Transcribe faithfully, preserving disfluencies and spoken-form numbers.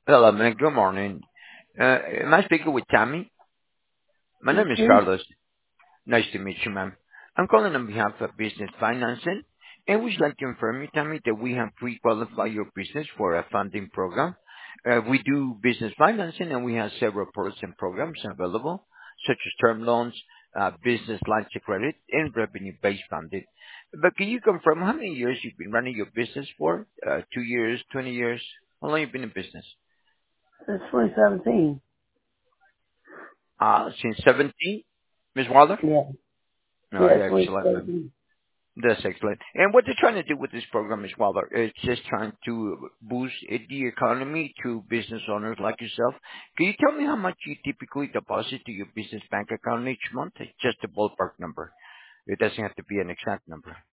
Hello, man. Good morning. Uh, am I speaking with Tammy? My name is Speaking. Carlos. Nice to meet you, ma'am. I'm calling on behalf of Business Financing, and we'd like to inform you, Tammy, that we have pre-qualified your business for a funding program. Uh, we do business financing, and we have several products and programs available, such as term loans, uh, business lines of credit, and revenue-based funding. But can you confirm how many years you've been running your business for? Uh, two years, twenty years? How long you been in business? It's twenty seventeen. Uh, since seventeen, Miss Wilder? Yeah. No, Yeah, excellent, ma'am. twenty seventeen. That's excellent. And what they're trying to do with this program, Miss Wilder, it's just trying to boost the economy to business owners like yourself. Can you tell me how much you typically deposit to your business bank account each month? It's just a ballpark number. It doesn't have to be an exact number.